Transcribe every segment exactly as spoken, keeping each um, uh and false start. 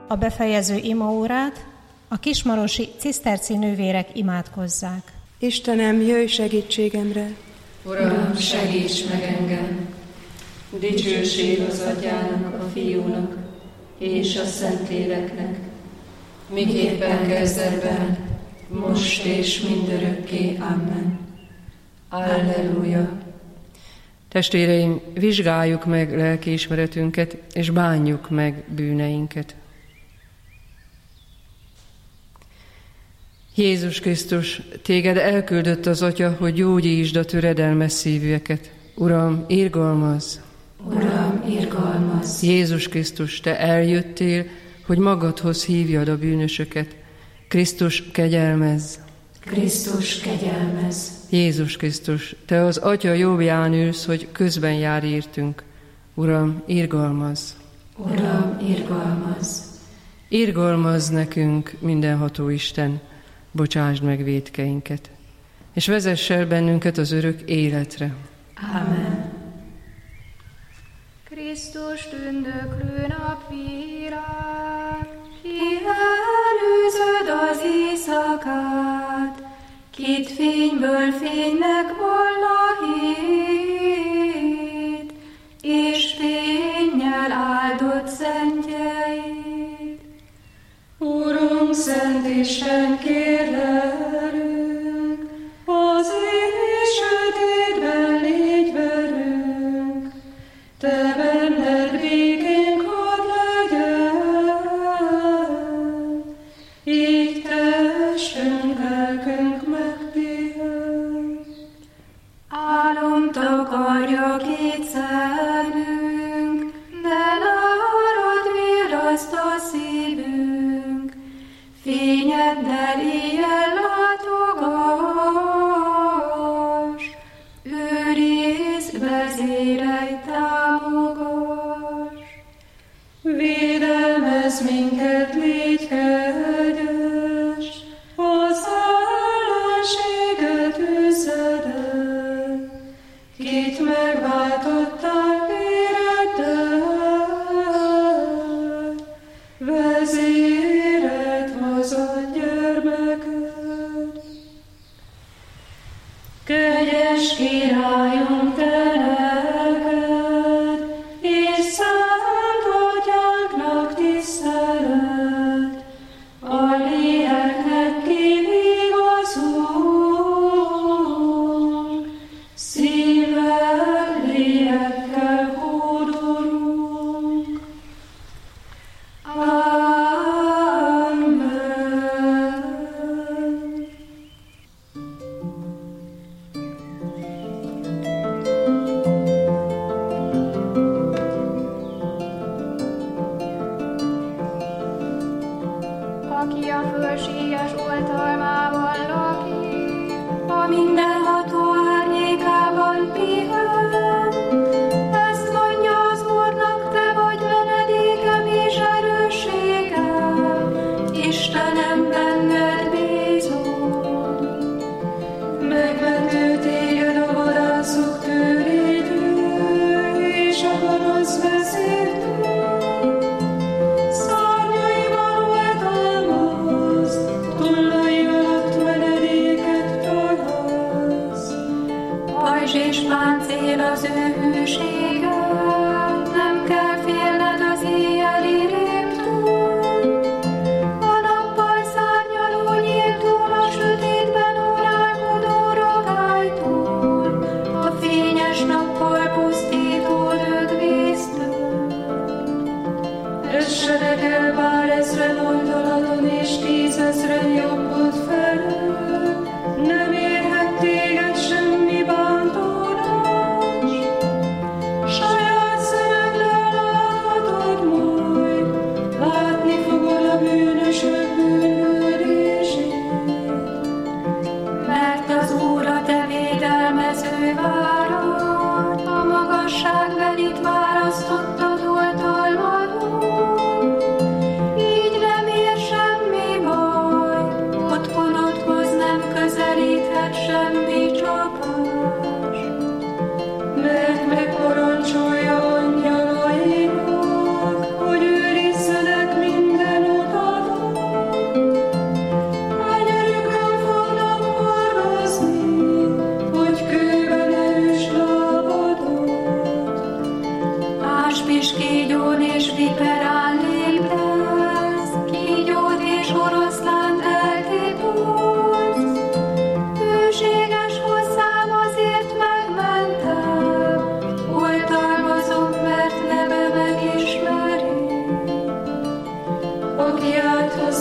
a befejező imaórát a kismarosi ciszterci nővérek imádkozzák. Istenem, jöjj segítségemre! Uram, segíts meg engem! Dicsőség az Atyának, a Fiúnak és a Szentléleknek, miképpen kezdetben, most és mindörökké. Amen. Alleluja! Testvéreim, vizsgáljuk meg lelkiismeretünket, és bánjuk meg bűneinket. Jézus Krisztus, téged elküldött az Atya, hogy gyógyítsd a töredelmes szívűeket. Uram, irgalmazz! Uram, irgalmazz! Jézus Krisztus, te eljöttél, hogy magadhoz hívjad a bűnösöket. Krisztus, kegyelmezz! Krisztus, kegyelmezz! Jézus Krisztus, te az Atya jobbján ülsz, hogy közben jár értünk. Uram, irgalmazz! Uram, irgalmazz! Irgalmazz nekünk, mindenható Isten, bocsásd meg vétkeinket, és vezess el bennünket az örök életre. Amen. Krisztus tündöklő napvilág, ki előzöd az éjszakát, kit fényből fénynek volna hét, és fénnyel áldott szentjeid. Urunk, Szent Isten, kérlelünk, az éj sötétben légy velünk, te benned békénk hadd legyen, így testünk, lelkünk megpihen. Álom takarja két szemünk, de nárad virraszt a szívünk, fényeddel éjjel látogass, őrizd, vezérelj, támogass. Védelmezz minket, légy kegyes, az ellenséget üzed el, kit megváltottál véreddel, vezéred hozad gyermeked. Kegyes Királyom, te lelked, és Szent Atyánknak tisztelet, a léleknek kivigazul, szívvel, lélekkel hódolunk. Amen. Aki a fölséges oltalmában lakik, a mindenható árnyékában pihen. Ezt mondja az Úrnak, te vagy menedékem és erősségem, Istenem, benned bízom. Megmentő téged a vadászok tőrétől, és a gonosz vezértől. Szárnyaival oltalmazd, tollai alatt menedéket találsz. Pajzs és páncél az ő hűsége, nem kell félned az éjjeli rémtől. A nappal szárnyaló nyíltól, a sötétben uralkodó rogálytól, a fényes nappal pusztító dögvésztől. Essenek el bár ezren oldaladon, és tízezren jobbod felől, nem érhet téged semmi bántódás. Saját szemeddel láthatod majd, látni fogod a bűnösök bűnhődését. Mert az Úr a te védelmező várad, a magasságbelit választottad oltalmadon. Így nem ér semmi baj, otthon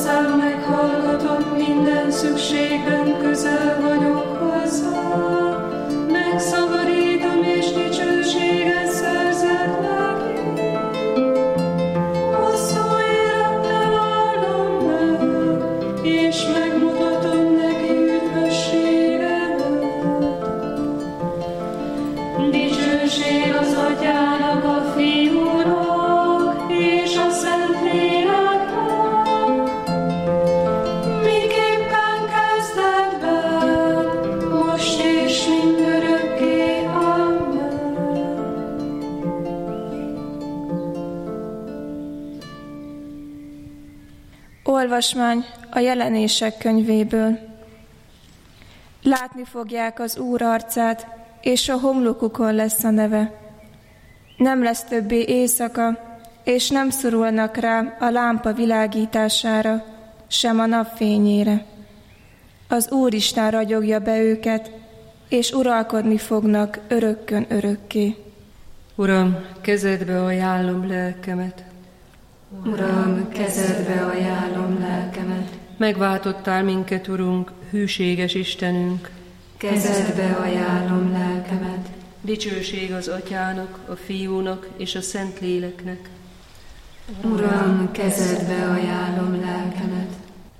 hozzám meghallgatott, minden szükségben közel vagyok hozzá. Megszabadítom és dicsőséget szerzett neki. Hosszú élettel áldom meg, és megmutatom neki üdvösségemet. Dicsőség az Atyának, a Fiúnak és a Szentléleknek, miképpen kezdetben, most és mindörökké. Amen. Olvasmány a Jelenések könyvéből. Látni fogják az Úr arcát, és a homlokukon lesz a neve. Nem lesz többé éjszaka, és nem szorulnak rá a lámpa világítására, sem a napfényére. Az Úristen ragyogja be őket, és uralkodni fognak örökkön örökké. Uram, kezedbe ajánlom lelkemet. Uram, kezedbe ajánlom lelkemet. Megváltottál minket, Urunk, hűséges Istenünk. Kezedbe ajánlom lelkemet. Dicsőség az Atyának, a Fiúnak és a Szentléleknek. Uram, kezedbe ajánlom lelkemet.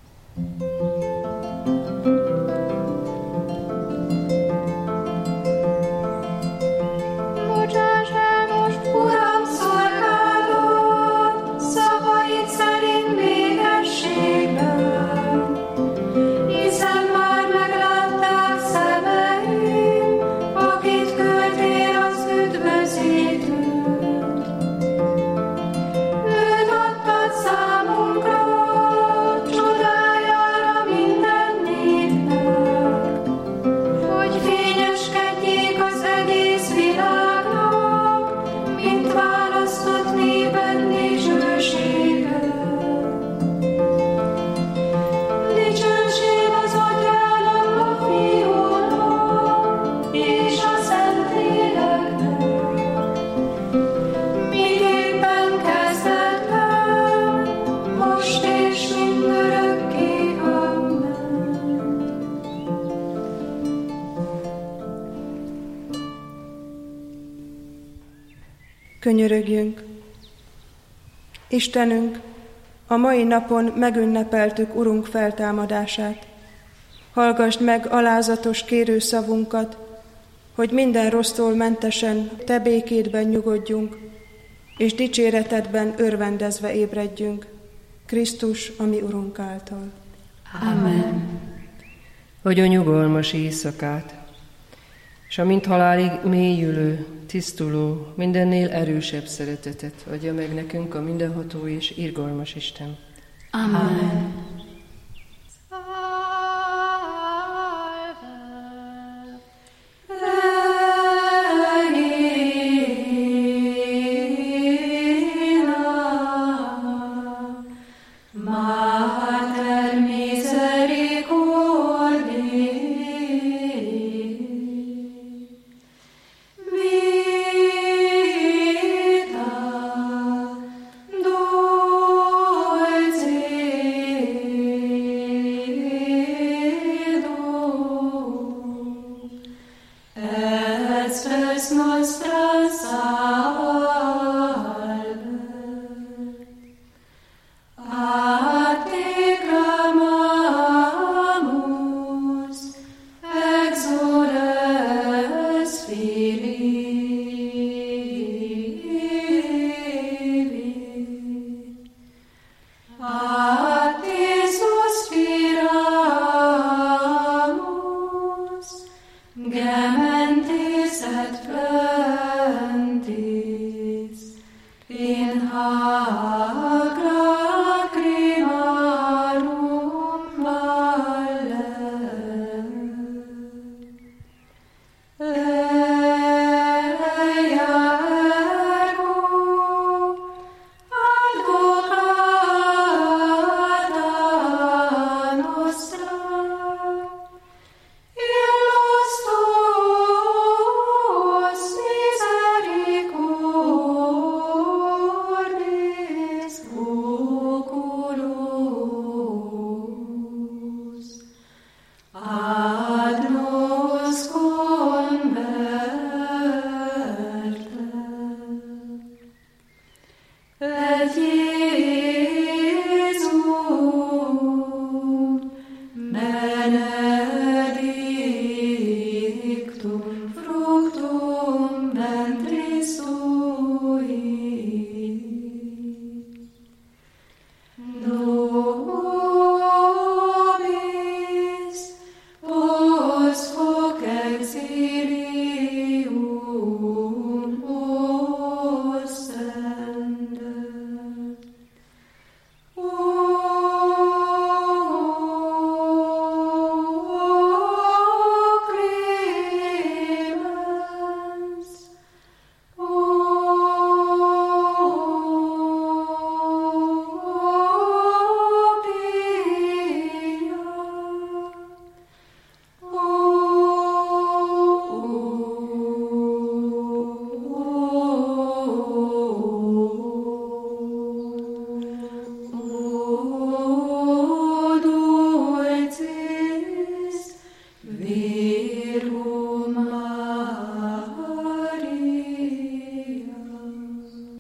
Bocsáss el most, Uram, szolgálatot, szavaid szerint békességben, hiszen már meglátták szemeim, akit küldtél az üdvözítőt. Őt adtad számunkra, csodájára minden népnek, hogy fényeskedjék az egész világnak, mint választott néped dicsősége. Dicsőség az Atyának, a Fiúnak és a Szentléleknek, miképpen kezdetben, most és mindörökké. Amen. Könyörögjünk! Istenünk, a mai napon megünnepeltük Urunk feltámadását. Hallgasd meg alázatos kérőszavunkat, hogy minden rossztól mentesen Te békédben nyugodjunk, és dicséretedben örvendezve ébredjünk, Krisztus, a mi Urunk által. Amen. Adj a nyugalmas éjszakát, és a mint halálig mélyülő, tisztuló, mindennél erősebb szeretetet adja meg nekünk a mindenható és irgalmas Isten. Amen. Mater misericordiae, vita dulcis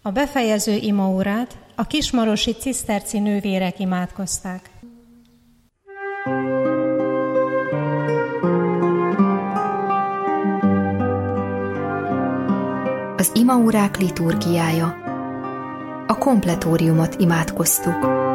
A befejező imaórát a kismarosi ciszterci nővérek imádkozták. Az imaórák liturgiája. A kompletóriumot imádkoztuk.